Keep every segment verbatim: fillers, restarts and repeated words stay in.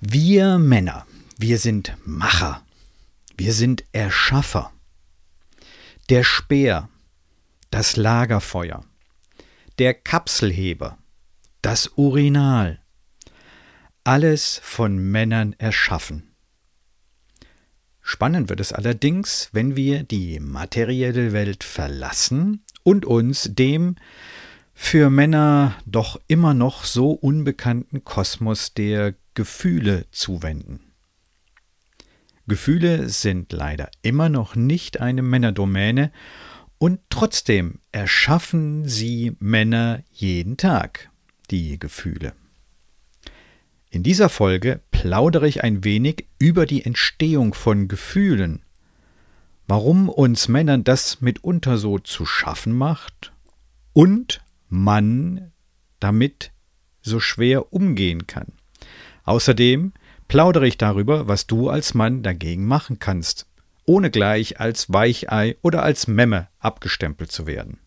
Wir Männer, wir sind Macher, wir sind Erschaffer. Der Speer, das Lagerfeuer, der Kapselheber, das Urinal, alles von Männern erschaffen. Spannend wird es allerdings, wenn wir die materielle Welt verlassen und uns dem für Männer doch immer noch so unbekannten Kosmos der Gefühle zuwenden. Gefühle sind leider immer noch nicht eine Männerdomäne und trotzdem erschaffen sie Männer jeden Tag, die Gefühle. In dieser Folge plaudere ich ein wenig über die Entstehung von Gefühlen, warum uns Männern das mitunter so zu schaffen macht und man damit so schwer umgehen kann. Außerdem plaudere ich darüber, was du als Mann dagegen machen kannst, ohne gleich als Weichei oder als Memme abgestempelt zu werden.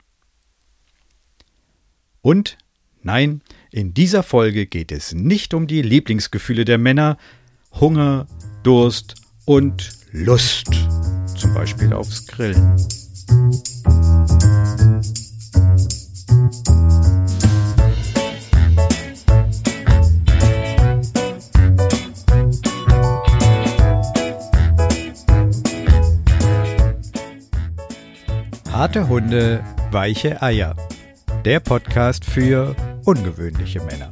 Und nein, in dieser Folge geht es nicht um die Lieblingsgefühle der Männer, Hunger, Durst und Lust, zum Beispiel aufs Grillen. Harte Hunde, weiche Eier. Der Podcast für ungewöhnliche Männer.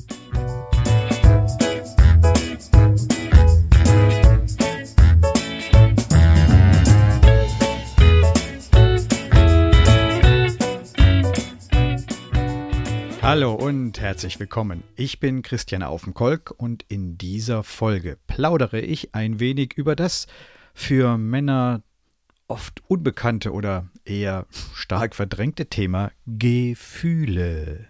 Hallo und herzlich willkommen. Ich bin Christian Aufenkolk und in dieser Folge plaudere ich ein wenig über das für Männer oft unbekannte oder eher stark verdrängte Thema Gefühle.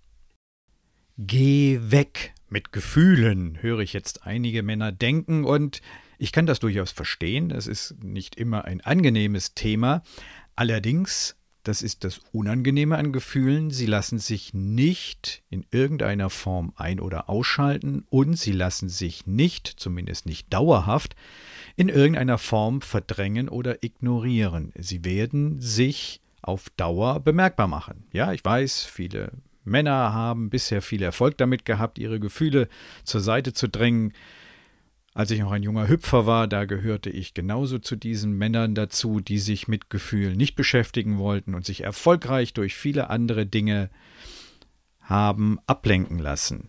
Geh weg mit Gefühlen, höre ich jetzt einige Männer denken, und ich kann das durchaus verstehen. Das ist nicht immer ein angenehmes Thema. Allerdings, das ist das Unangenehme an Gefühlen, sie lassen sich nicht in irgendeiner Form ein- oder ausschalten und sie lassen sich nicht, zumindest nicht dauerhaft, in irgendeiner Form verdrängen oder ignorieren. Sie werden sich auf Dauer bemerkbar machen. Ja, ich weiß, viele Männer haben bisher viel Erfolg damit gehabt, ihre Gefühle zur Seite zu drängen. Als ich noch ein junger Hüpfer war, da gehörte ich genauso zu diesen Männern dazu, die sich mit Gefühlen nicht beschäftigen wollten und sich erfolgreich durch viele andere Dinge haben ablenken lassen.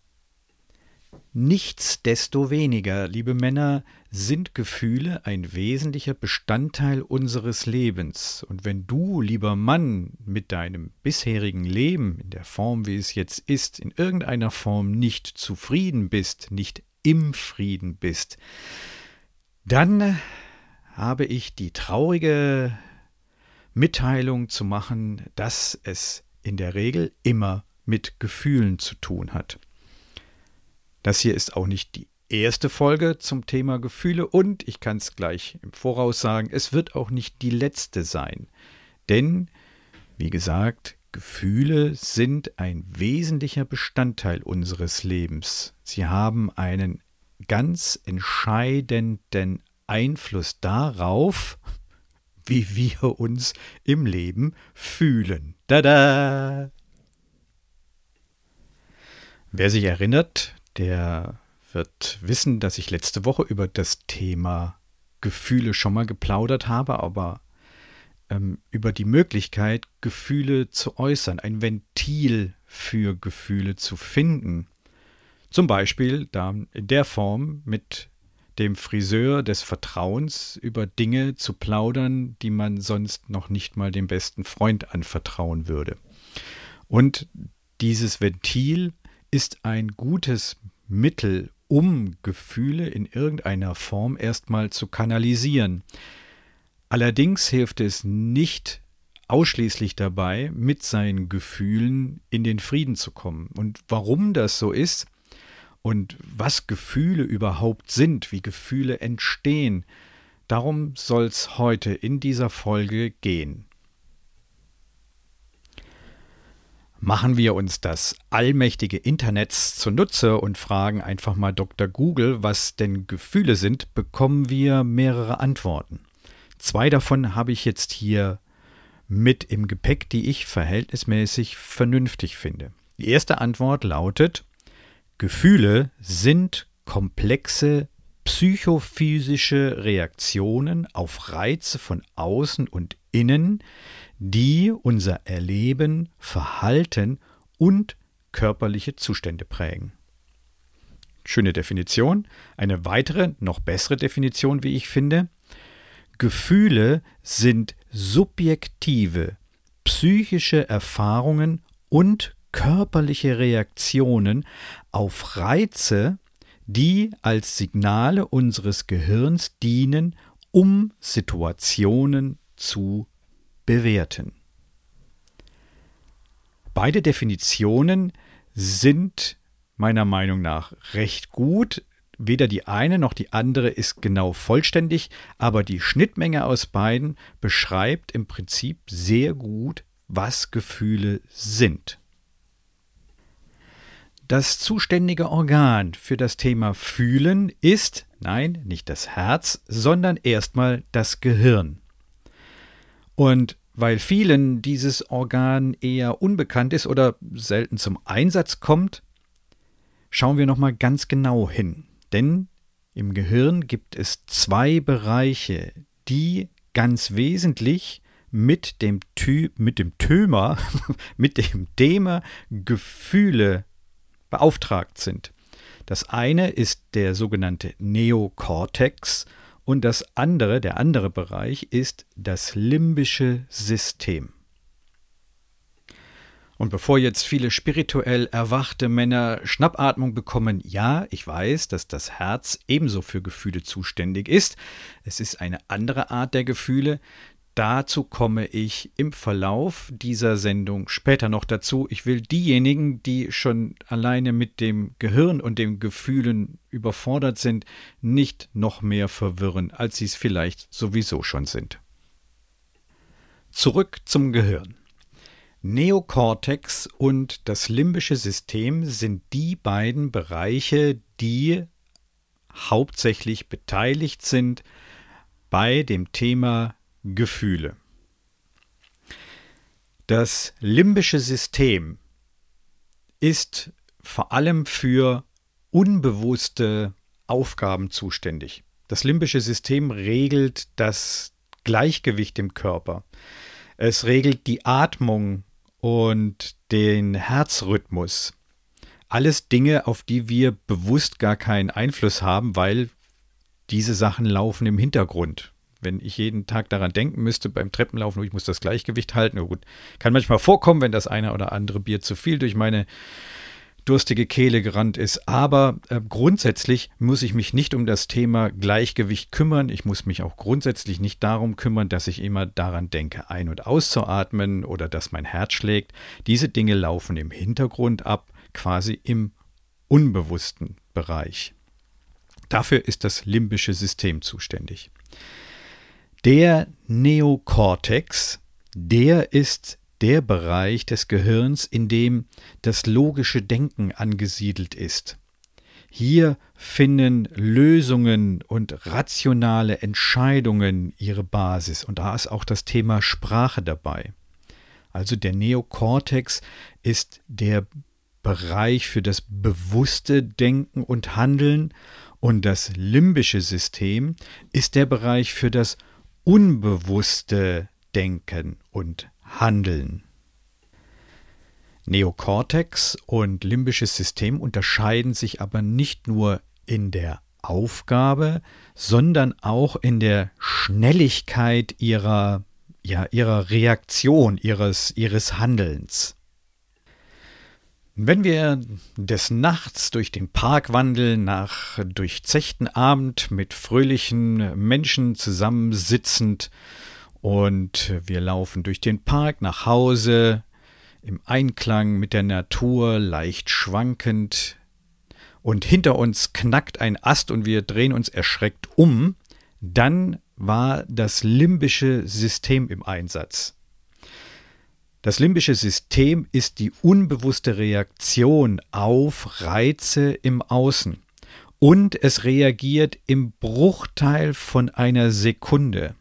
Nichtsdestoweniger, liebe Männer, sind Gefühle ein wesentlicher Bestandteil unseres Lebens. Und wenn du, lieber Mann, mit deinem bisherigen Leben, in der Form, wie es jetzt ist, in irgendeiner Form nicht zufrieden bist, nicht im Frieden bist, dann habe ich die traurige Mitteilung zu machen, dass es in der Regel immer mit Gefühlen zu tun hat. Das hier ist auch nicht die erste Folge zum Thema Gefühle und ich kann es gleich im Voraus sagen, es wird auch nicht die letzte sein. Denn, wie gesagt, Gefühle sind ein wesentlicher Bestandteil unseres Lebens. Sie haben einen ganz entscheidenden Einfluss darauf, wie wir uns im Leben fühlen. Tada! Wer sich erinnert, der wird wissen, dass ich letzte Woche über das Thema Gefühle schon mal geplaudert habe, aber ähm, über die Möglichkeit, Gefühle zu äußern, ein Ventil für Gefühle zu finden. Zum Beispiel da in der Form mit dem Friseur des Vertrauens über Dinge zu plaudern, die man sonst noch nicht mal dem besten Freund anvertrauen würde. Und dieses Ventil ist ein gutes Mittel, um Gefühle in irgendeiner Form erstmal zu kanalisieren. Allerdings hilft es nicht ausschließlich dabei, mit seinen Gefühlen in den Frieden zu kommen. Und warum das so ist und was Gefühle überhaupt sind, wie Gefühle entstehen, darum soll es heute in dieser Folge gehen. Machen wir uns das allmächtige Internet zunutze und fragen einfach mal Doktor Google, was denn Gefühle sind, bekommen wir mehrere Antworten. Zwei davon habe ich jetzt hier mit im Gepäck, die ich verhältnismäßig vernünftig finde. Die erste Antwort lautet: Gefühle sind komplexe psychophysische Reaktionen auf Reize von außen und innen, die unser Erleben, Verhalten und körperliche Zustände prägen. Schöne Definition. Eine weitere, noch bessere Definition, wie ich finde: Gefühle sind subjektive, psychische Erfahrungen und körperliche Reaktionen auf Reize, die als Signale unseres Gehirns dienen, um Situationen zu bewerten. Beide Definitionen sind meiner Meinung nach recht gut. Weder die eine noch die andere ist genau vollständig, aber die Schnittmenge aus beiden beschreibt im Prinzip sehr gut, was Gefühle sind. Das zuständige Organ für das Thema Fühlen ist, nein, nicht das Herz, sondern erstmal das Gehirn. Und weil vielen dieses Organ eher unbekannt ist oder selten zum Einsatz kommt, schauen wir nochmal ganz genau hin. Denn im Gehirn gibt es zwei Bereiche, die ganz wesentlich mit dem, Ty- mit dem Thema, mit dem Thema Gefühle beauftragt sind. Das eine ist der sogenannte Neokortex und das andere, der andere Bereich, ist das limbische System. Und bevor jetzt viele spirituell erwachte Männer Schnappatmung bekommen, ja, ich weiß, dass das Herz ebenso für Gefühle zuständig ist. Es ist eine andere Art der Gefühle. Dazu komme ich im Verlauf dieser Sendung später noch dazu. Ich will diejenigen, die schon alleine mit dem Gehirn und den Gefühlen überfordert sind, nicht noch mehr verwirren, als sie es vielleicht sowieso schon sind. Zurück zum Gehirn. Neokortex und das limbische System sind die beiden Bereiche, die hauptsächlich beteiligt sind bei dem Thema Gefühle. Das limbische System ist vor allem für unbewusste Aufgaben zuständig. Das limbische System regelt das Gleichgewicht im Körper. Es regelt die Atmung und den Herzrhythmus. Alles Dinge, auf die wir bewusst gar keinen Einfluss haben, weil diese Sachen laufen im Hintergrund. Wenn ich jeden Tag daran denken müsste beim Treppenlaufen, oh, ich muss das Gleichgewicht halten, oh gut, kann manchmal vorkommen, wenn das eine oder andere Bier zu viel durch meine durstige Kehle gerannt ist. Aber äh, grundsätzlich muss ich mich nicht um das Thema Gleichgewicht kümmern. Ich muss mich auch grundsätzlich nicht darum kümmern, dass ich immer daran denke, ein- und auszuatmen oder dass mein Herz schlägt. Diese Dinge laufen im Hintergrund ab, quasi im unbewussten Bereich. Dafür ist das limbische System zuständig. Der Neokortex, der ist der Bereich des Gehirns, in dem das logische Denken angesiedelt ist. Hier finden Lösungen und rationale Entscheidungen ihre Basis und da ist auch das Thema Sprache dabei. Also der Neokortex ist der Bereich für das bewusste Denken und Handeln und das limbische System ist der Bereich für das unbewusste Denken und Handeln. Neokortex und limbisches System unterscheiden sich aber nicht nur in der Aufgabe, sondern auch in der Schnelligkeit ihrer, ja, ihrer Reaktion, ihres, ihres Handelns. Wenn wir des Nachts durch den Park wandeln, nach durchzechten Abend mit fröhlichen Menschen zusammensitzend und wir laufen durch den Park nach Hause, im Einklang mit der Natur, leicht schwankend und hinter uns knackt ein Ast und wir drehen uns erschreckt um, dann war das limbische System im Einsatz. Das limbische System ist die unbewusste Reaktion auf Reize im Außen und es reagiert im Bruchteil von einer Sekunde.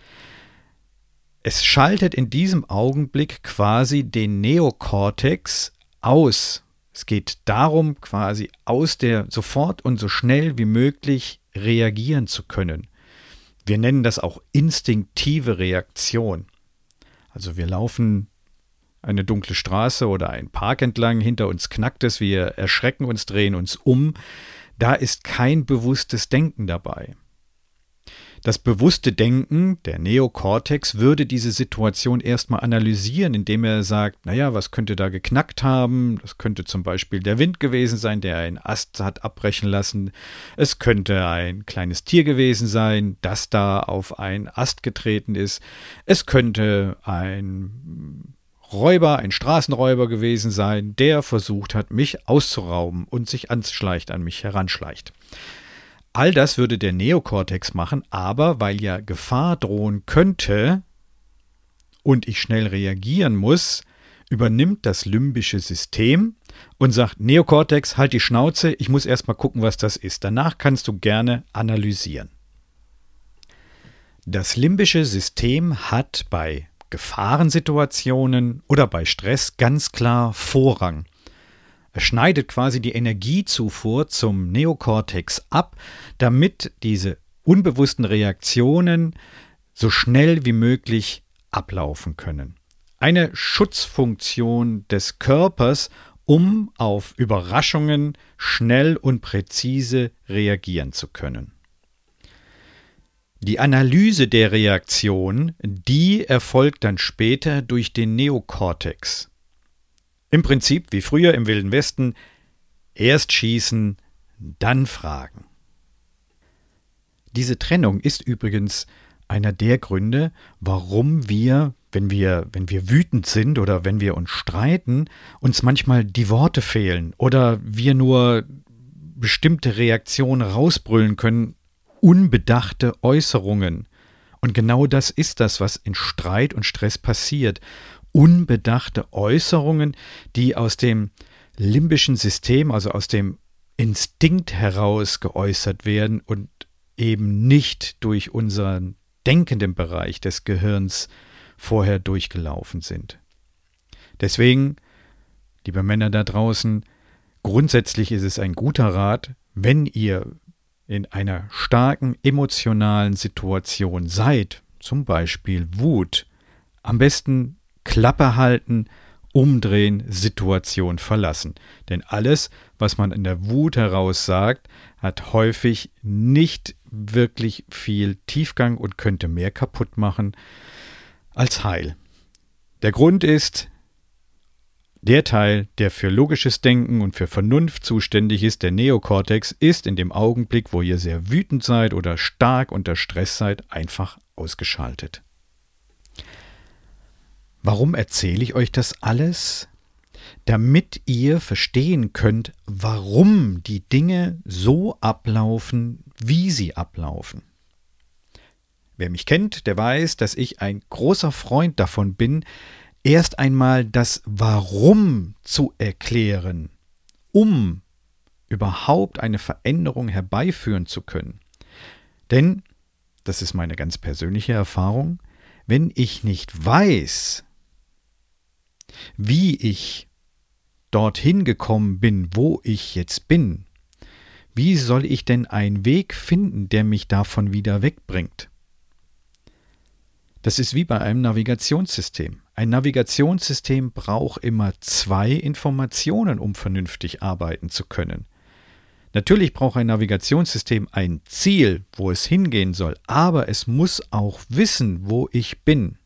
Es schaltet in diesem Augenblick quasi den Neokortex aus. Es geht darum, quasi aus der sofort und so schnell wie möglich reagieren zu können. Wir nennen das auch instinktive Reaktion. Also wir laufen eine dunkle Straße oder einen Park entlang, hinter uns knackt es, wir erschrecken uns, drehen uns um. Da ist kein bewusstes Denken dabei. Das bewusste Denken, der Neokortex, würde diese Situation erstmal analysieren, indem er sagt, naja, was könnte da geknackt haben? Das könnte zum Beispiel der Wind gewesen sein, der einen Ast hat abbrechen lassen. Es könnte ein kleines Tier gewesen sein, das da auf einen Ast getreten ist. Es könnte ein Räuber, ein Straßenräuber gewesen sein, der versucht hat, mich auszurauben und sich anschleicht, an mich heranschleicht. All das würde der Neokortex machen, aber weil ja Gefahr drohen könnte und ich schnell reagieren muss, übernimmt das limbische System und sagt, Neokortex, halt die Schnauze, ich muss erst mal gucken, was das ist. Danach kannst du gerne analysieren. Das limbische System hat bei Gefahrensituationen oder bei Stress ganz klar Vorrang. Es schneidet quasi die Energiezufuhr zum Neokortex ab, damit diese unbewussten Reaktionen so schnell wie möglich ablaufen können. Eine Schutzfunktion des Körpers, um auf Überraschungen schnell und präzise reagieren zu können. Die Analyse der Reaktion, die erfolgt dann später durch den Neokortex. Im Prinzip wie früher im Wilden Westen, erst schießen, dann fragen. Diese Trennung ist übrigens einer der Gründe, warum wir, wenn wir, wenn wir wütend sind oder wenn wir uns streiten, uns manchmal die Worte fehlen oder wir nur bestimmte Reaktionen rausbrüllen können, unbedachte Äußerungen. Und genau das ist das, was in Streit und Stress passiert. Unbedachte Äußerungen, die aus dem limbischen System, also aus dem Instinkt heraus geäußert werden und eben nicht durch unseren denkenden Bereich des Gehirns vorher durchgelaufen sind. Deswegen, liebe Männer da draußen, grundsätzlich ist es ein guter Rat, wenn ihr in einer starken emotionalen Situation seid, zum Beispiel Wut, am besten Klappe halten, umdrehen, Situation verlassen. Denn alles, was man in der Wut heraus sagt, hat häufig nicht wirklich viel Tiefgang und könnte mehr kaputt machen als heil. Der Grund ist, der Teil, der für logisches Denken und für Vernunft zuständig ist, der Neokortex, ist in dem Augenblick, wo ihr sehr wütend seid oder stark unter Stress seid, einfach ausgeschaltet. Warum erzähle ich euch das alles? Damit ihr verstehen könnt, warum die Dinge so ablaufen, wie sie ablaufen. Wer mich kennt, der weiß, dass ich ein großer Freund davon bin, erst einmal das Warum zu erklären, um überhaupt eine Veränderung herbeiführen zu können. Denn, das ist meine ganz persönliche Erfahrung, wenn ich nicht weiß, wie ich dorthin gekommen bin, wo ich jetzt bin, wie soll ich denn einen Weg finden, der mich davon wieder wegbringt? Das ist wie bei einem Navigationssystem. Ein Navigationssystem braucht immer zwei Informationen, um vernünftig arbeiten zu können. Natürlich braucht ein Navigationssystem ein Ziel, wo es hingehen soll, aber es muss auch wissen, wo ich bin.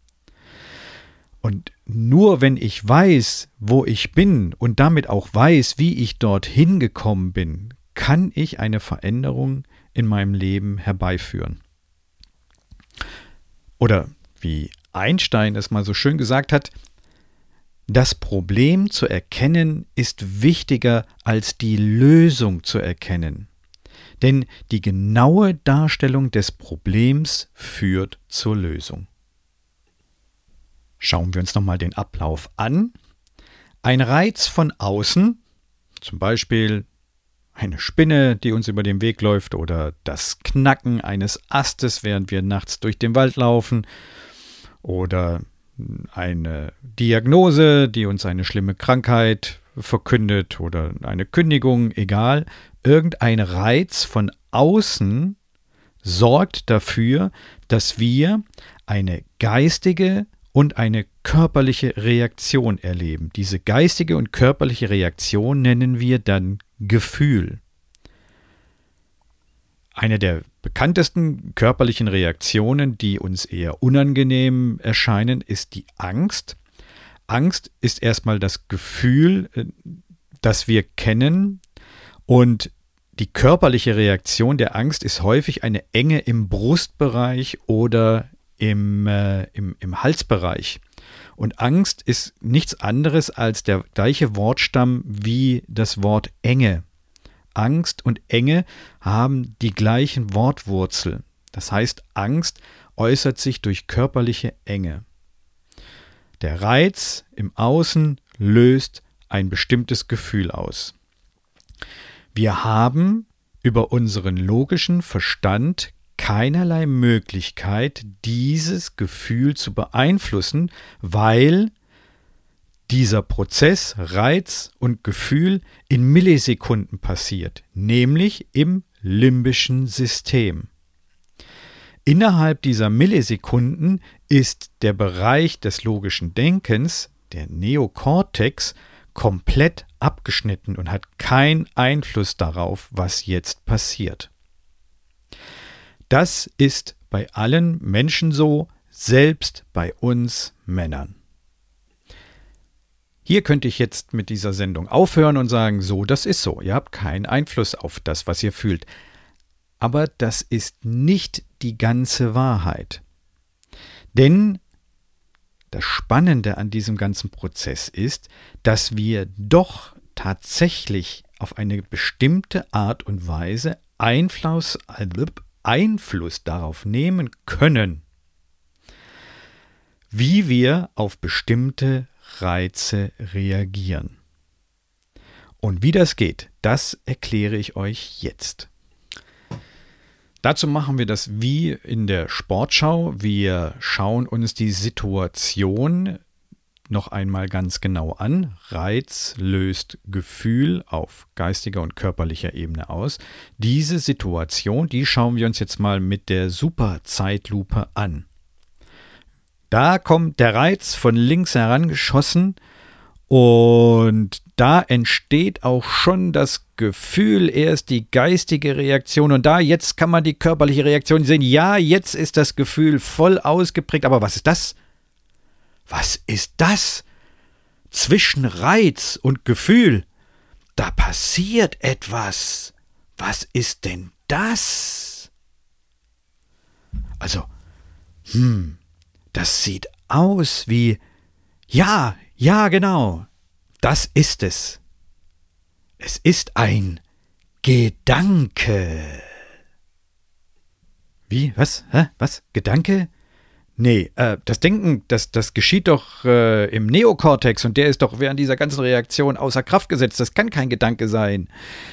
Und nur wenn ich weiß, wo ich bin und damit auch weiß, wie ich dorthin gekommen bin, kann ich eine Veränderung in meinem Leben herbeiführen. Oder wie Einstein es mal so schön gesagt hat, das Problem zu erkennen ist wichtiger als die Lösung zu erkennen. Denn die genaue Darstellung des Problems führt zur Lösung. Schauen wir uns nochmal den Ablauf an. Ein Reiz von außen, zum Beispiel eine Spinne, die uns über den Weg läuft, oder das Knacken eines Astes, während wir nachts durch den Wald laufen, oder eine Diagnose, die uns eine schlimme Krankheit verkündet, oder eine Kündigung, egal. Irgendein Reiz von außen sorgt dafür, dass wir eine geistige und eine körperliche Reaktion erleben. Diese geistige und körperliche Reaktion nennen wir dann Gefühl. Eine der bekanntesten körperlichen Reaktionen, die uns eher unangenehm erscheinen, ist die Angst. Angst ist erstmal das Gefühl, das wir kennen, und die körperliche Reaktion der Angst ist häufig eine Enge im Brustbereich oder im, äh, im, im Halsbereich. Und Angst ist nichts anderes als der gleiche Wortstamm wie das Wort Enge. Angst und Enge haben die gleichen Wortwurzel. Das heißt, Angst äußert sich durch körperliche Enge. Der Reiz im Außen löst ein bestimmtes Gefühl aus. Wir haben über unseren logischen Verstand keinerlei Möglichkeit, dieses Gefühl zu beeinflussen, weil dieser Prozess, Reiz und Gefühl in Millisekunden passiert, nämlich im limbischen System. Innerhalb dieser Millisekunden ist der Bereich des logischen Denkens, der Neokortex, komplett abgeschnitten und hat keinen Einfluss darauf, was jetzt passiert. Das ist bei allen Menschen so, selbst bei uns Männern. Hier könnte ich jetzt mit dieser Sendung aufhören und sagen, so, das ist so, ihr habt keinen Einfluss auf das, was ihr fühlt. Aber das ist nicht die ganze Wahrheit. Denn das Spannende an diesem ganzen Prozess ist, dass wir doch tatsächlich auf eine bestimmte Art und Weise Einfluss, Einfluss darauf nehmen können, wie wir auf bestimmte Reize reagieren. Und wie das geht, das erkläre ich euch jetzt. Dazu machen wir das wie in der Sportschau. Wir schauen uns die Situation noch einmal ganz genau an. Reiz löst Gefühl auf geistiger und körperlicher Ebene aus. Diese Situation, die schauen wir uns jetzt mal mit der Superzeitlupe an. Da kommt der Reiz von links herangeschossen und da entsteht auch schon das Gefühl, erst die geistige Reaktion und da, jetzt kann man die körperliche Reaktion sehen. Ja, jetzt ist das Gefühl voll ausgeprägt, aber was ist das? Was ist das? Zwischen Reiz und Gefühl, da passiert etwas. Was ist denn das? Also, hm, das sieht aus wie, ja, ja, genau, das ist es. Es ist ein Gedanke. Wie? Was? Hä? Was? Gedanke? Nee, äh, das Denken, das, das geschieht doch äh, im Neokortex und der ist doch während dieser ganzen Reaktion außer Kraft gesetzt. Das kann kein Gedanke sein.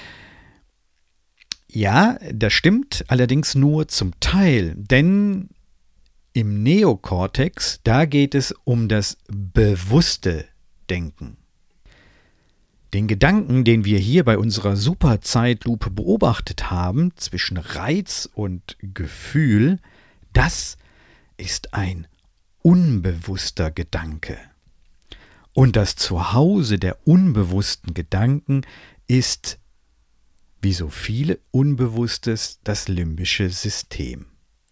Ja, das stimmt, allerdings nur zum Teil, denn im Neokortex, da geht es um das bewusste Denken. Den Gedanken, den wir hier bei unserer Superzeitlupe beobachtet haben, zwischen Reiz und Gefühl, das ist ein unbewusster Gedanke. Und das Zuhause der unbewussten Gedanken ist, wie so viele Unbewusstes, das limbische System.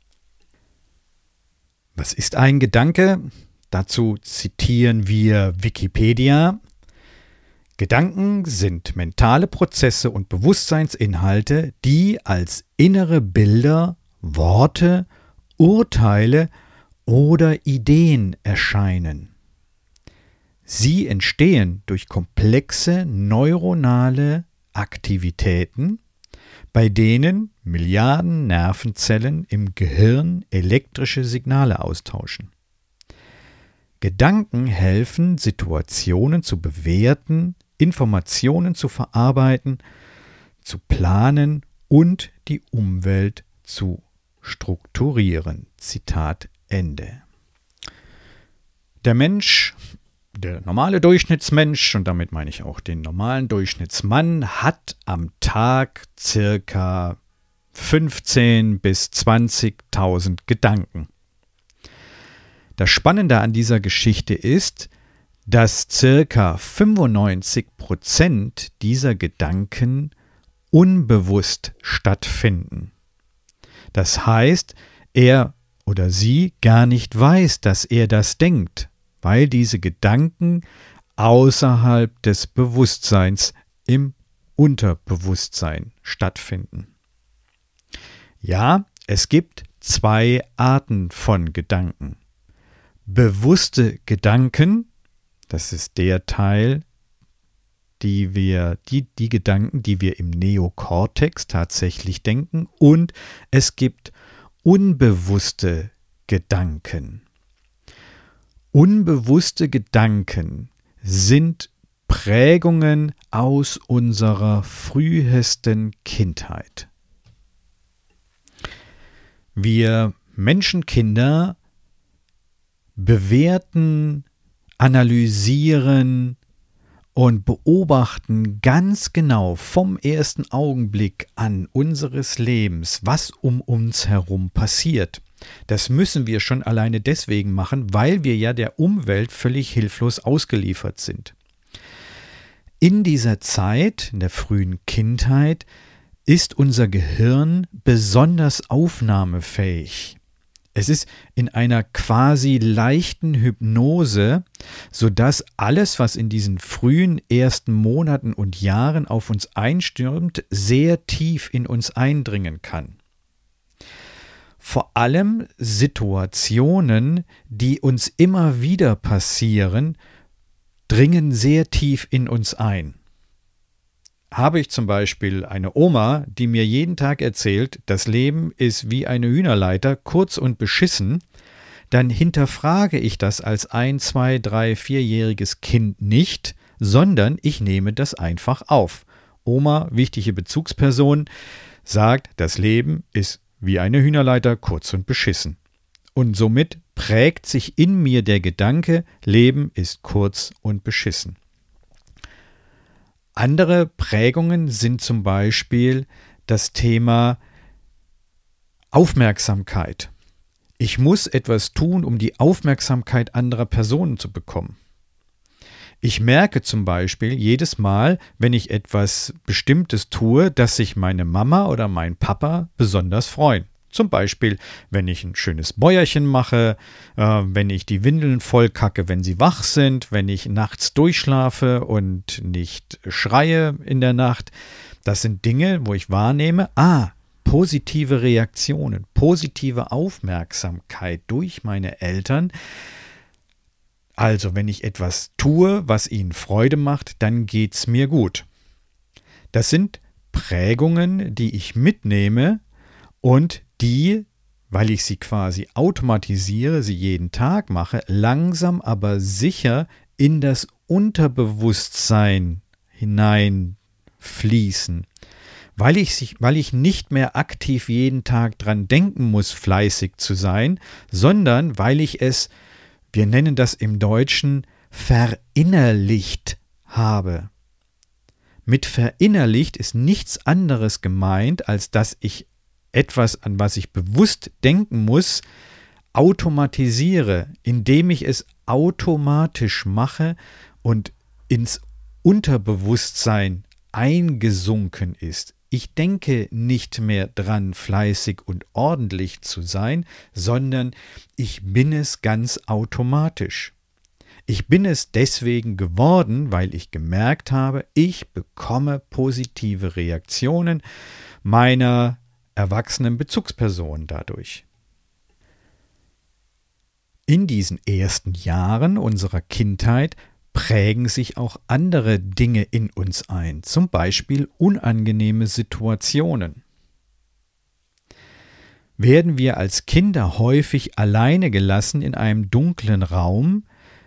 Was ist ein Gedanke? Dazu zitieren wir Wikipedia. Gedanken sind mentale Prozesse und Bewusstseinsinhalte, die als innere Bilder, Worte, Urteile oder Ideen erscheinen. Sie entstehen durch komplexe neuronale Aktivitäten, bei denen Milliarden Nervenzellen im Gehirn elektrische Signale austauschen. Gedanken helfen, Situationen zu bewerten, Informationen zu verarbeiten, zu planen und die Umwelt zu strukturieren. Zitat Ende. Der Mensch, der normale Durchschnittsmensch, und damit meine ich auch den normalen Durchschnittsmann, hat am Tag circa fünfzehntausend bis zwanzigtausend Gedanken. Das Spannende an dieser Geschichte ist, dass circa fünfundneunzig Prozent dieser Gedanken unbewusst stattfinden. Das heißt, er oder sie gar nicht weiß, dass er das denkt, weil diese Gedanken außerhalb des Bewusstseins im Unterbewusstsein stattfinden. Ja, es gibt zwei Arten von Gedanken. Bewusste Gedanken, das ist der Teil, die wir, die, die Gedanken, die wir im Neokortex tatsächlich denken, und es gibt unbewusste Gedanken. Unbewusste Gedanken sind Prägungen aus unserer frühesten Kindheit. Wir Menschenkinder bewerten, analysieren und beobachten ganz genau vom ersten Augenblick an unseres Lebens, was um uns herum passiert. Das müssen wir schon alleine deswegen machen, weil wir ja der Umwelt völlig hilflos ausgeliefert sind. In dieser Zeit, in der frühen Kindheit, ist unser Gehirn besonders aufnahmefähig. Es ist in einer quasi leichten Hypnose, sodass alles, was in diesen frühen ersten Monaten und Jahren auf uns einstürmt, sehr tief in uns eindringen kann. Vor allem Situationen, die uns immer wieder passieren, dringen sehr tief in uns ein. Habe ich zum Beispiel eine Oma, die mir jeden Tag erzählt, das Leben ist wie eine Hühnerleiter, kurz und beschissen, dann hinterfrage ich das als ein, zwei, drei, vierjähriges Kind nicht, sondern ich nehme das einfach auf. Oma, wichtige Bezugsperson, sagt, das Leben ist wie eine Hühnerleiter, kurz und beschissen. Und somit prägt sich in mir der Gedanke, Leben ist kurz und beschissen. Andere Prägungen sind zum Beispiel das Thema Aufmerksamkeit. Ich muss etwas tun, um die Aufmerksamkeit anderer Personen zu bekommen. Ich merke zum Beispiel jedes Mal, wenn ich etwas Bestimmtes tue, dass sich meine Mama oder mein Papa besonders freuen. Zum Beispiel, wenn ich ein schönes Bäuerchen mache, äh, wenn ich die Windeln vollkacke, wenn sie wach sind, wenn ich nachts durchschlafe und nicht schreie in der Nacht. Das sind Dinge, wo ich wahrnehme, ah, positive Reaktionen, positive Aufmerksamkeit durch meine Eltern. Also, wenn ich etwas tue, was ihnen Freude macht, dann geht's mir gut. Das sind Prägungen, die ich mitnehme und die, weil ich sie quasi automatisiere, sie jeden Tag mache, langsam aber sicher in das Unterbewusstsein hineinfließen. Weil ich, sich, weil ich nicht mehr aktiv jeden Tag dran denken muss, fleißig zu sein, sondern weil ich es, wir nennen das im Deutschen, verinnerlicht habe. Mit verinnerlicht ist nichts anderes gemeint, als dass ich etwas, an was ich bewusst denken muss, automatisiere, indem ich es automatisch mache und ins Unterbewusstsein eingesunken ist. Ich denke nicht mehr dran, fleißig und ordentlich zu sein, sondern ich bin es ganz automatisch. Ich bin es deswegen geworden, weil ich gemerkt habe, ich bekomme positive Reaktionen meiner erwachsenen Bezugspersonen dadurch. In diesen ersten Jahren unserer Kindheit prägen sich auch andere Dinge in uns ein, zum Beispiel unangenehme Situationen. Werden wir als Kinder häufig alleine gelassen in einem dunklen Raum,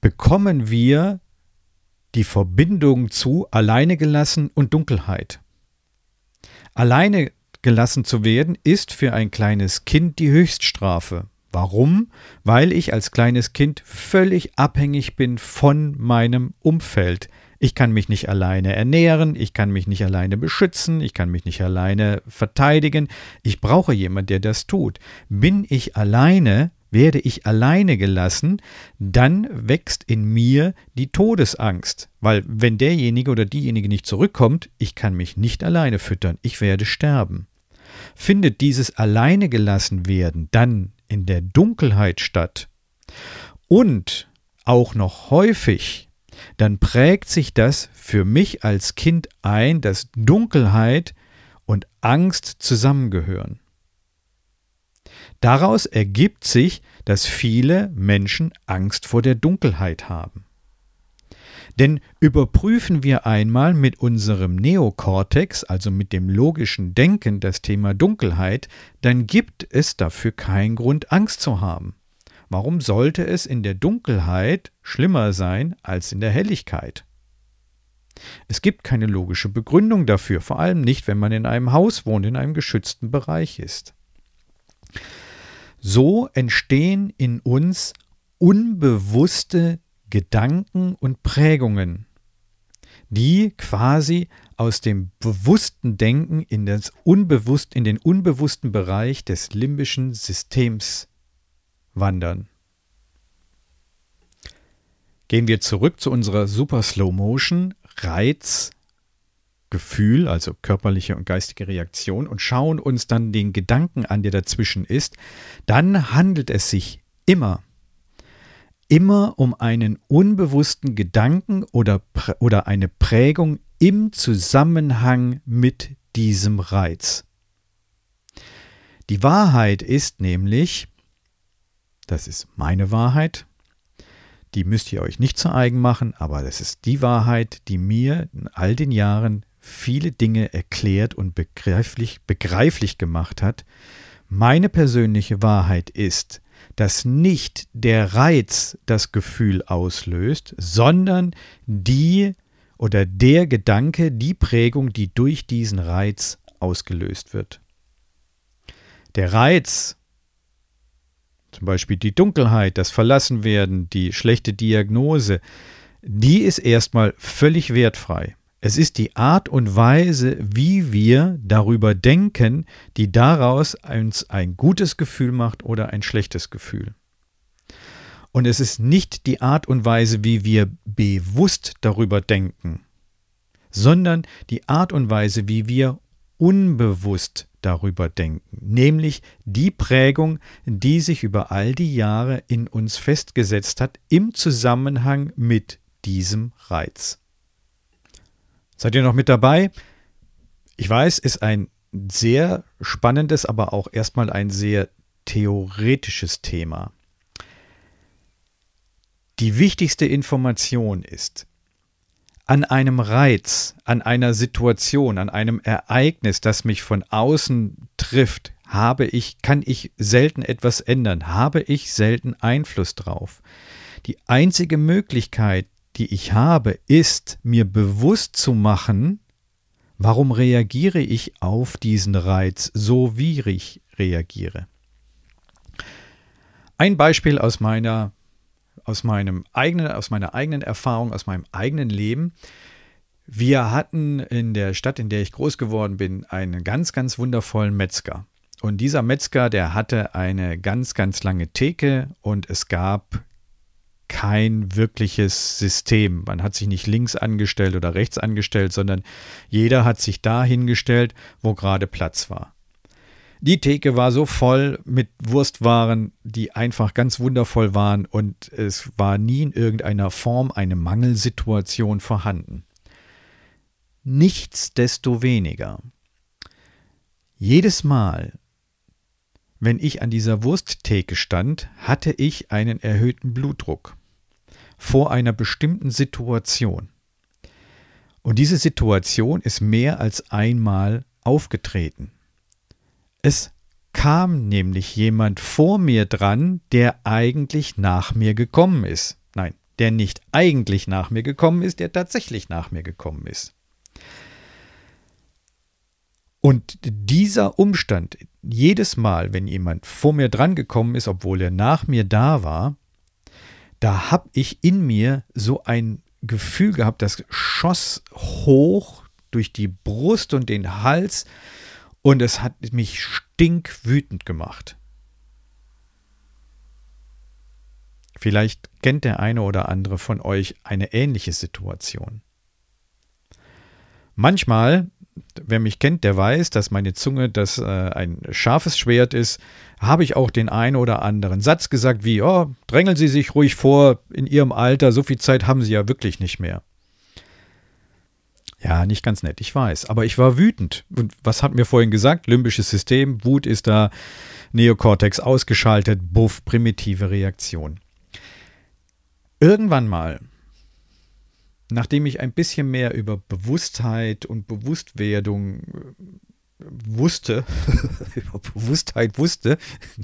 bekommen wir die Verbindung zu alleine gelassen und Dunkelheit. Alleine gelassen zu werden ist für ein kleines Kind die Höchststrafe. Warum? Weil ich als kleines Kind völlig abhängig bin von meinem Umfeld. Ich kann mich nicht alleine ernähren, ich kann mich nicht alleine beschützen, ich kann mich nicht alleine verteidigen. Ich brauche jemanden, der das tut. Bin ich alleine, werde ich alleine gelassen, dann wächst in mir die Todesangst. Weil wenn derjenige oder diejenige nicht zurückkommt, ich kann mich nicht alleine füttern, ich werde sterben. Findet dieses alleine gelassen werden dann in der Dunkelheit statt und auch noch häufig, dann prägt sich das für mich als Kind ein, dass Dunkelheit und Angst zusammengehören. Daraus ergibt sich, dass viele Menschen Angst vor der Dunkelheit haben. Denn überprüfen wir einmal mit unserem Neokortex, also mit dem logischen Denken, das Thema Dunkelheit, dann gibt es dafür keinen Grund, Angst zu haben. Warum sollte es in der Dunkelheit schlimmer sein als in der Helligkeit? Es gibt keine logische Begründung dafür, vor allem nicht, wenn man in einem Haus wohnt, in einem geschützten Bereich ist. So entstehen in uns unbewusste Gedanken und Prägungen, die quasi aus dem bewussten Denken in, das unbewusst, in den unbewussten Bereich des limbischen Systems wandern. Gehen wir zurück zu unserer Super Slow Motion Reizgefühl, also körperliche und geistige Reaktion, und schauen uns dann den Gedanken an, der dazwischen ist, dann handelt es sich immer immer um einen unbewussten Gedanken oder, oder eine Prägung im Zusammenhang mit diesem Reiz. Die Wahrheit ist nämlich, das ist meine Wahrheit, die müsst ihr euch nicht zu eigen machen, aber das ist die Wahrheit, die mir in all den Jahren viele Dinge erklärt und begreiflich, begreiflich gemacht hat. Meine persönliche Wahrheit ist, dass nicht der Reiz das Gefühl auslöst, sondern die oder der Gedanke, die Prägung, die durch diesen Reiz ausgelöst wird. Der Reiz, zum Beispiel die Dunkelheit, das Verlassenwerden, die schlechte Diagnose, die ist erstmal völlig wertfrei. Es ist die Art und Weise, wie wir darüber denken, die daraus uns ein gutes Gefühl macht oder ein schlechtes Gefühl. Und es ist nicht die Art und Weise, wie wir bewusst darüber denken, sondern die Art und Weise, wie wir unbewusst darüber denken, nämlich die Prägung, die sich über all die Jahre in uns festgesetzt hat, im Zusammenhang mit diesem Reiz. Seid ihr noch mit dabei? Ich weiß, ist ein sehr spannendes, aber auch erstmal ein sehr theoretisches Thema. Die wichtigste Information ist, an einem Reiz, an einer Situation, an einem Ereignis, das mich von außen trifft, habe ich, kann ich selten etwas ändern, habe ich selten Einfluss drauf. Die einzige Möglichkeit, die ich habe, ist, mir bewusst zu machen, warum reagiere ich auf diesen Reiz so, wie ich reagiere. Ein Beispiel aus meiner, aus meinem eigenen, aus meiner eigenen Erfahrung, aus meinem eigenen Leben. Wir hatten in der Stadt, in der ich groß geworden bin, einen ganz, ganz wundervollen Metzger. Und dieser Metzger, der hatte eine ganz, ganz lange Theke und es gab kein wirkliches System. Man hat sich nicht links angestellt oder rechts angestellt, sondern jeder hat sich da hingestellt, wo gerade Platz war. Die Theke war so voll mit Wurstwaren, die einfach ganz wundervoll waren und es war nie in irgendeiner Form eine Mangelsituation vorhanden. Nichtsdestoweniger, jedes Mal, wenn ich an dieser Wursttheke stand, hatte ich einen erhöhten Blutdruck vor einer bestimmten Situation. Und diese Situation ist mehr als einmal aufgetreten. Es kam nämlich jemand vor mir dran, der eigentlich nach mir gekommen ist. Nein, der nicht eigentlich nach mir gekommen ist, der tatsächlich nach mir gekommen ist. Und dieser Umstand, jedes Mal, wenn jemand vor mir dran gekommen ist, obwohl er nach mir da war, da habe ich in mir so ein Gefühl gehabt, das schoss hoch durch die Brust und den Hals und es hat mich stinkwütend gemacht. Vielleicht kennt der eine oder andere von euch eine ähnliche Situation. Manchmal, wer mich kennt, der weiß, dass meine Zunge das äh, ein scharfes Schwert ist, habe ich auch den einen oder anderen Satz gesagt wie, oh, drängeln Sie sich ruhig vor, in Ihrem Alter, so viel Zeit haben Sie ja wirklich nicht mehr. Ja, nicht ganz nett, ich weiß, aber ich war wütend. Und was hatten wir vorhin gesagt? Limbisches System, Wut ist da, Neokortex ausgeschaltet, buff, primitive Reaktion. Irgendwann mal, nachdem ich ein bisschen mehr über Bewusstheit und Bewusstwerdung wusste, über Bewusstheit wusste,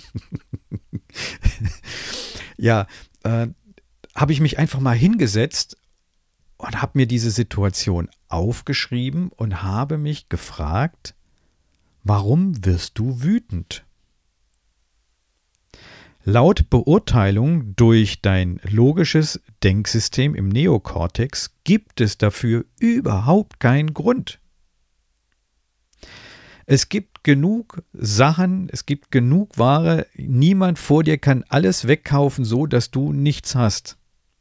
ja, äh, habe ich mich einfach mal hingesetzt und habe mir diese Situation aufgeschrieben und habe mich gefragt, warum wirst du wütend? Laut Beurteilung durch dein logisches Denksystem im Neokortex gibt es dafür überhaupt keinen Grund. Es gibt genug Sachen, es gibt genug Ware, niemand vor dir kann alles wegkaufen, so dass du nichts hast.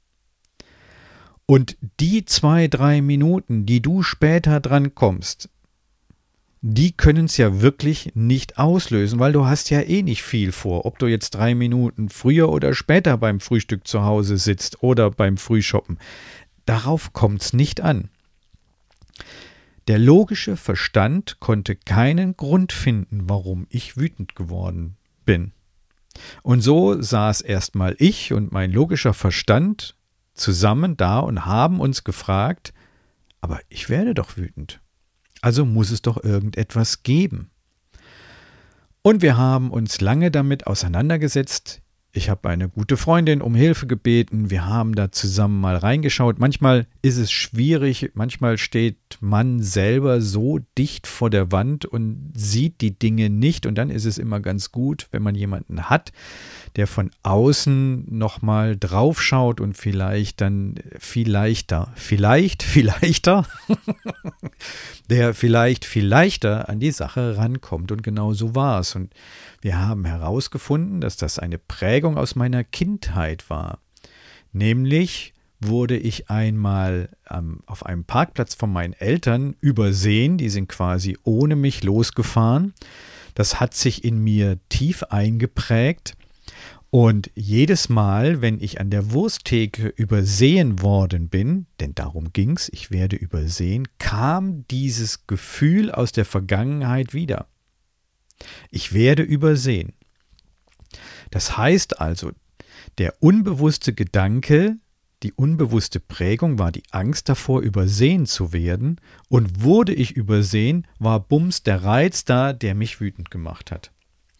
Und die zwei, drei Minuten, die du später dran kommst, die können es ja wirklich nicht auslösen, weil du hast ja eh nicht viel vor. Ob du jetzt drei Minuten früher oder später beim Frühstück zu Hause sitzt oder beim Frühshoppen, darauf kommt es nicht an. Der logische Verstand konnte keinen Grund finden, warum ich wütend geworden bin. Und so saß erstmal ich und mein logischer Verstand zusammen da und haben uns gefragt, aber ich werde doch wütend. Also muss es doch irgendetwas geben. Und wir haben uns lange damit auseinandergesetzt. Ich habe eine gute Freundin um Hilfe gebeten. Wir haben da zusammen mal reingeschaut. Manchmal ist es schwierig. Manchmal steht man selber so dicht vor der Wand und sieht die Dinge nicht. Und dann ist es immer ganz gut, wenn man jemanden hat, der von außen nochmal draufschaut und vielleicht dann viel leichter, vielleicht, viel leichter, der vielleicht viel leichter an die Sache rankommt. Und genau so war es. Und wir haben herausgefunden, dass das eine Prägung aus meiner Kindheit war. Nämlich wurde ich einmal ähm, auf einem Parkplatz von meinen Eltern übersehen. Die sind quasi ohne mich losgefahren. Das hat sich in mir tief eingeprägt. Und jedes Mal, wenn ich an der Wursttheke übersehen worden bin, denn darum ging's, ich werde übersehen, kam dieses Gefühl aus der Vergangenheit wieder. Ich werde übersehen. Das heißt also, der unbewusste Gedanke, die unbewusste Prägung war die Angst davor, übersehen zu werden. Und wurde ich übersehen, war bums der Reiz da, der mich wütend gemacht hat.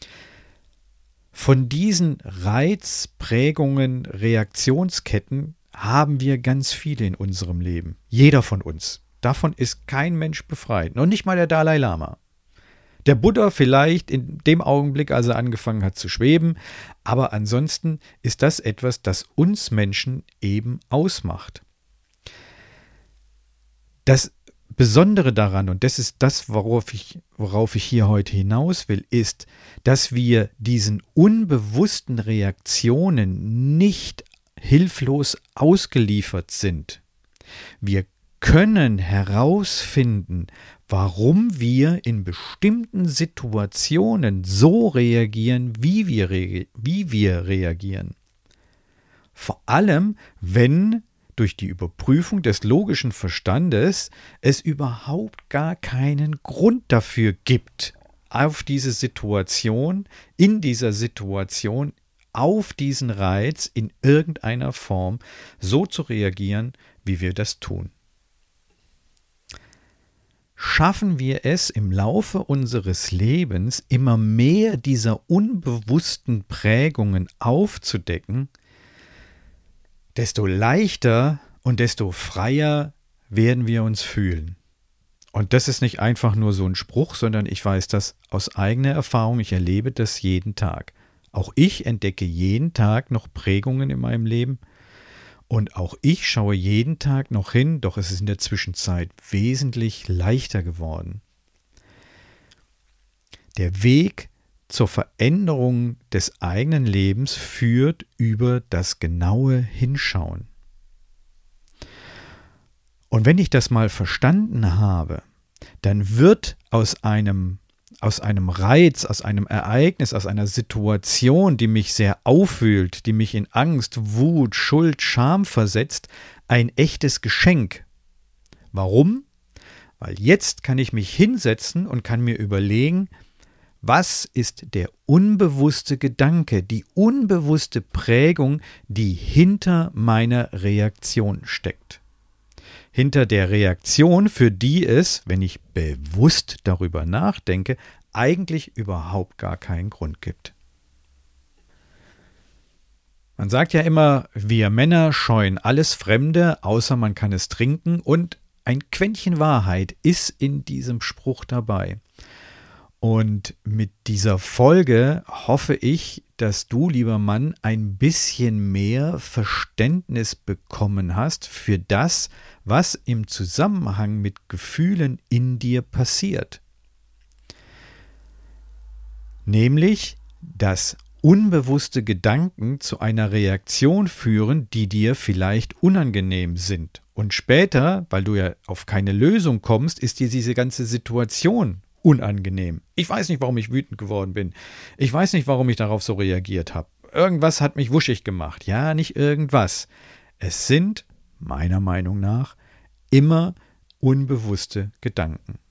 Von diesen Reizprägungen, Reaktionsketten haben wir ganz viele in unserem Leben. Jeder von uns. Davon ist kein Mensch befreit. Noch nicht mal der Dalai Lama. Der Buddha vielleicht in dem Augenblick, als er angefangen hat zu schweben, aber ansonsten ist das etwas, das uns Menschen eben ausmacht. Das Besondere daran, und das ist das, worauf ich, worauf ich hier heute hinaus will, ist, dass wir diesen unbewussten Reaktionen nicht hilflos ausgeliefert sind. Wir können herausfinden, warum wir in bestimmten Situationen so reagieren, wie wir, re- wie wir reagieren. Vor allem, wenn durch die Überprüfung des logischen Verstandes es überhaupt gar keinen Grund dafür gibt, auf diese Situation, in dieser Situation, auf diesen Reiz in irgendeiner Form so zu reagieren, wie wir das tun. Schaffen wir es im Laufe unseres Lebens immer mehr dieser unbewussten Prägungen aufzudecken, desto leichter und desto freier werden wir uns fühlen. Und das ist nicht einfach nur so ein Spruch, sondern ich weiß das aus eigener Erfahrung. Ich erlebe das jeden Tag. Auch ich entdecke jeden Tag noch Prägungen in meinem Leben. Und auch ich schaue jeden Tag noch hin, doch es ist in der Zwischenzeit wesentlich leichter geworden. Der Weg zur Veränderung des eigenen Lebens führt über das genaue Hinschauen. Und wenn ich das mal verstanden habe, dann wird aus einem, aus einem Reiz, aus einem Ereignis, aus einer Situation, die mich sehr aufwühlt, die mich in Angst, Wut, Schuld, Scham versetzt, ein echtes Geschenk. Warum? Weil jetzt kann ich mich hinsetzen und kann mir überlegen, was ist der unbewusste Gedanke, die unbewusste Prägung, die hinter meiner Reaktion steckt. Hinter der Reaktion, für die es, wenn ich bewusst darüber nachdenke, eigentlich überhaupt gar keinen Grund gibt. Man sagt ja immer, wir Männer scheuen alles Fremde, außer man kann es trinken, und ein Quäntchen Wahrheit ist in diesem Spruch dabei. Und mit dieser Folge hoffe ich, dass du, lieber Mann, ein bisschen mehr Verständnis bekommen hast für das, was im Zusammenhang mit Gefühlen in dir passiert. Nämlich, dass unbewusste Gedanken zu einer Reaktion führen, die dir vielleicht unangenehm sind. Und später, weil du ja auf keine Lösung kommst, ist dir diese ganze Situation unangenehm. Ich weiß nicht, warum ich wütend geworden bin. Ich weiß nicht, warum ich darauf so reagiert habe. Irgendwas hat mich wuschig gemacht. Ja, nicht irgendwas. Es sind, meiner Meinung nach, immer unbewusste Gedanken.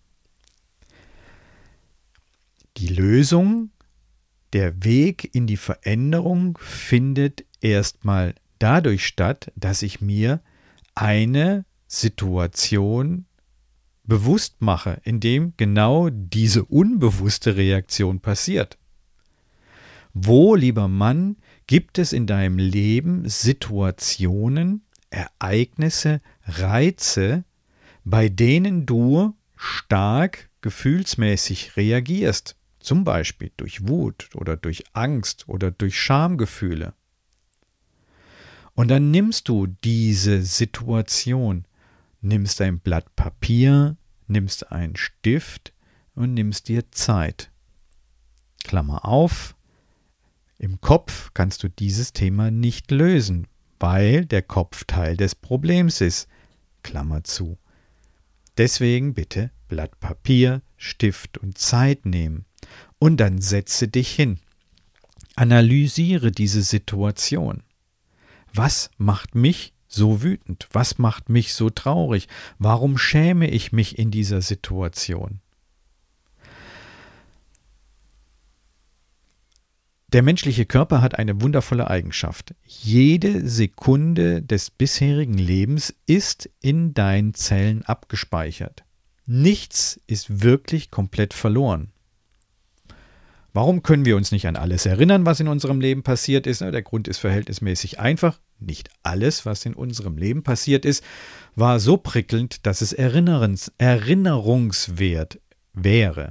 Die Lösung, der Weg in die Veränderung findet erstmal dadurch statt, dass ich mir eine Situation bewusst mache, indem genau diese unbewusste Reaktion passiert. Wo, lieber Mann, gibt es in deinem Leben Situationen, Ereignisse, Reize, bei denen du stark gefühlsmäßig reagierst, zum Beispiel durch Wut oder durch Angst oder durch Schamgefühle? Und dann nimmst du diese Situation, nimmst ein Blatt Papier, nimmst einen Stift und nimmst dir Zeit. Klammer auf, im Kopf kannst du dieses Thema nicht lösen, weil der Kopf Teil des Problems ist. Klammer zu. Deswegen bitte Blatt Papier, Stift und Zeit nehmen. Und dann setze dich hin. Analysiere diese Situation. Was macht mich so wütend? Was macht mich so traurig? Warum schäme ich mich in dieser Situation? Der menschliche Körper hat eine wundervolle Eigenschaft. Jede Sekunde des bisherigen Lebens ist in deinen Zellen abgespeichert. Nichts ist wirklich komplett verloren. Warum können wir uns nicht an alles erinnern, was in unserem Leben passiert ist? Der Grund ist verhältnismäßig einfach. Nicht alles, was in unserem Leben passiert ist, war so prickelnd, dass es erinnerungs- erinnerungswert wäre.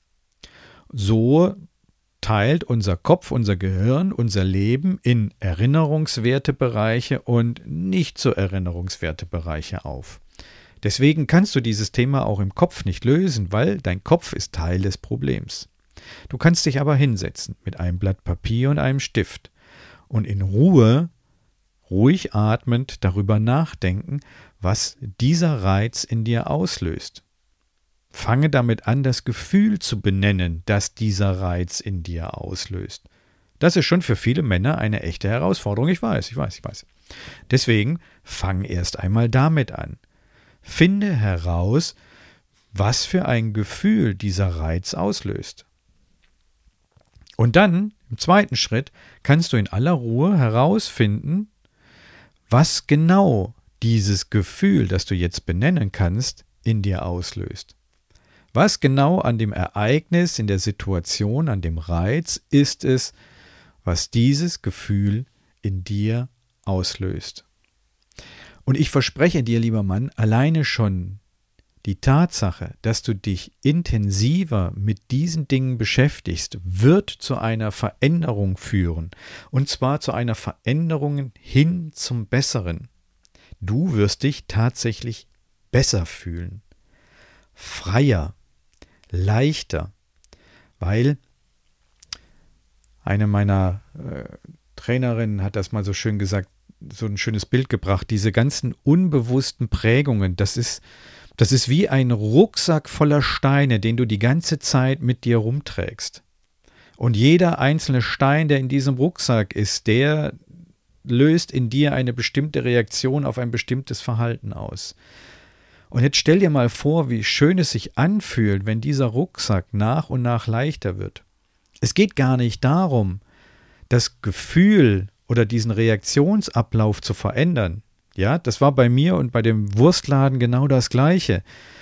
So teilt unser Kopf, unser Gehirn, unser Leben in erinnerungswerte Bereiche und nicht so erinnerungswerte Bereiche auf. Deswegen kannst du dieses Thema auch im Kopf nicht lösen, weil dein Kopf ist Teil des Problems. Du kannst dich aber hinsetzen mit einem Blatt Papier und einem Stift und in Ruhe, ruhig atmend darüber nachdenken, was dieser Reiz in dir auslöst. Fange damit an, das Gefühl zu benennen, das dieser Reiz in dir auslöst. Das ist schon für viele Männer eine echte Herausforderung. Ich weiß, ich weiß, ich weiß. Deswegen fang erst einmal damit an. Finde heraus, was für ein Gefühl dieser Reiz auslöst. Und dann, im zweiten Schritt, kannst du in aller Ruhe herausfinden, was genau dieses Gefühl, das du jetzt benennen kannst, in dir auslöst. Was genau an dem Ereignis, in der Situation, an dem Reiz ist es, was dieses Gefühl in dir auslöst. Und ich verspreche dir, lieber Mann, alleine schon die Tatsache, dass du dich intensiver mit diesen Dingen beschäftigst, wird zu einer Veränderung führen. Und zwar zu einer Veränderung hin zum Besseren. Du wirst dich tatsächlich besser fühlen, freier, leichter, weil eine meiner äh, Trainerinnen hat das mal so schön gesagt, so ein schönes Bild gebracht, diese ganzen unbewussten Prägungen, das ist Das ist wie ein Rucksack voller Steine, den du die ganze Zeit mit dir rumträgst. Und jeder einzelne Stein, der in diesem Rucksack ist, der löst in dir eine bestimmte Reaktion auf ein bestimmtes Verhalten aus. Und jetzt stell dir mal vor, wie schön es sich anfühlt, wenn dieser Rucksack nach und nach leichter wird. Es geht gar nicht darum, das Gefühl oder diesen Reaktionsablauf zu verändern. Ja, das war bei mir und bei dem Wurstladen genau das Gleiche.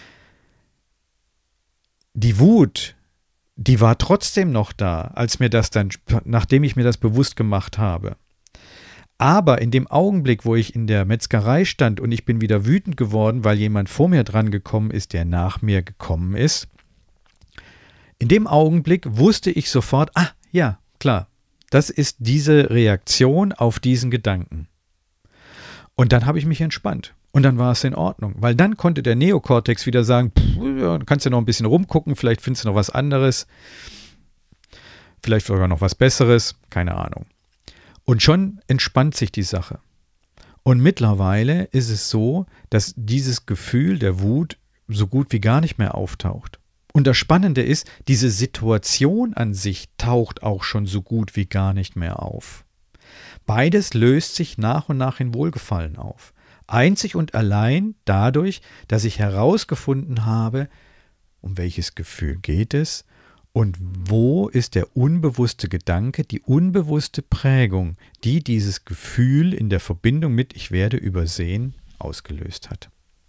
Die Wut, die war trotzdem noch da, als mir das dann, nachdem ich mir das bewusst gemacht habe. Aber in dem Augenblick, wo ich in der Metzgerei stand und ich bin wieder wütend geworden, weil jemand vor mir dran gekommen ist, der nach mir gekommen ist, in dem Augenblick wusste ich sofort, ah, ja, klar, das ist diese Reaktion auf diesen Gedanken. Und dann habe ich mich entspannt. Und dann war es in Ordnung. Weil dann konnte der Neokortex wieder sagen, pff, ja, du kannst ja noch ein bisschen rumgucken, vielleicht findest du noch was anderes. Vielleicht sogar noch was Besseres, keine Ahnung. Und schon entspannt sich die Sache. Und mittlerweile ist es so, dass dieses Gefühl der Wut so gut wie gar nicht mehr auftaucht. Und das Spannende ist, diese Situation an sich taucht auch schon so gut wie gar nicht mehr auf. Beides löst sich nach und nach in Wohlgefallen auf. Einzig und allein dadurch, dass ich herausgefunden habe, um welches Gefühl geht es und wo ist der unbewusste Gedanke, die unbewusste Prägung, die dieses Gefühl in der Verbindung mit ich werde übersehen ausgelöst hat.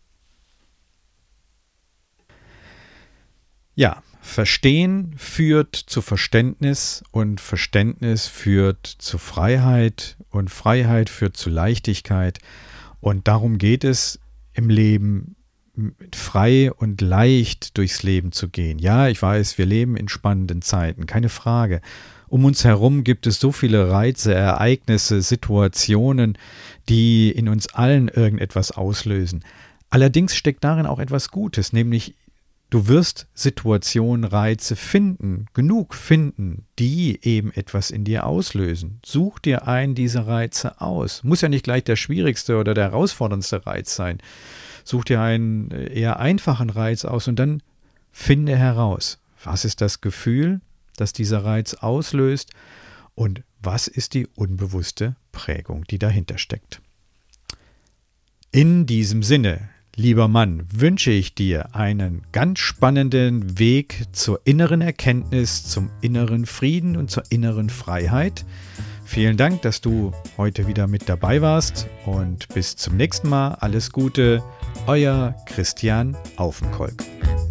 Ja, Verstehen führt zu Verständnis und Verständnis führt zu Freiheit und Freiheit führt zu Leichtigkeit. Und darum geht es im Leben, frei und leicht durchs Leben zu gehen. Ja, ich weiß, wir leben in spannenden Zeiten, keine Frage. Um uns herum gibt es so viele Reize, Ereignisse, Situationen, die in uns allen irgendetwas auslösen. Allerdings steckt darin auch etwas Gutes, nämlich du wirst Situationen, Reize finden, genug finden, die eben etwas in dir auslösen. Such dir einen dieser Reize aus. Muss ja nicht gleich der schwierigste oder der herausforderndste Reiz sein. Such dir einen eher einfachen Reiz aus und dann finde heraus, was ist das Gefühl, das dieser Reiz auslöst und was ist die unbewusste Prägung, die dahinter steckt. In diesem Sinne, lieber Mann, wünsche ich dir einen ganz spannenden Weg zur inneren Erkenntnis, zum inneren Frieden und zur inneren Freiheit. Vielen Dank, dass du heute wieder mit dabei warst und bis zum nächsten Mal. Alles Gute, euer Christian Aufenkolk.